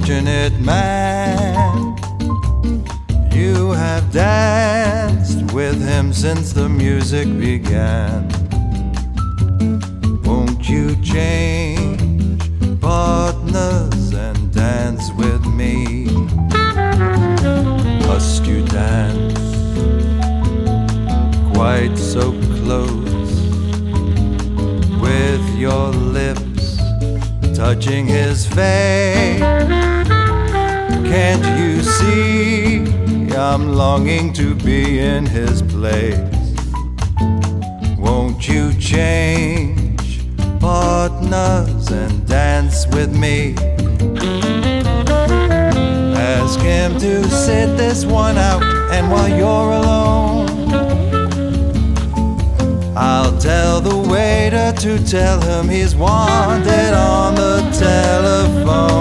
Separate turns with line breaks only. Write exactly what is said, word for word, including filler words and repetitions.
unfortunate man. You have danced with him since the music began. Won't you change partners and dance with me? Must you dance quite so close, with your lips touching his face? Can't you see I'm longing to be in his place? Won't you change partners and dance with me? Ask him to sit this one out, and while you're alone, I'll tell the waiter to tell him he's wanted on the telephone.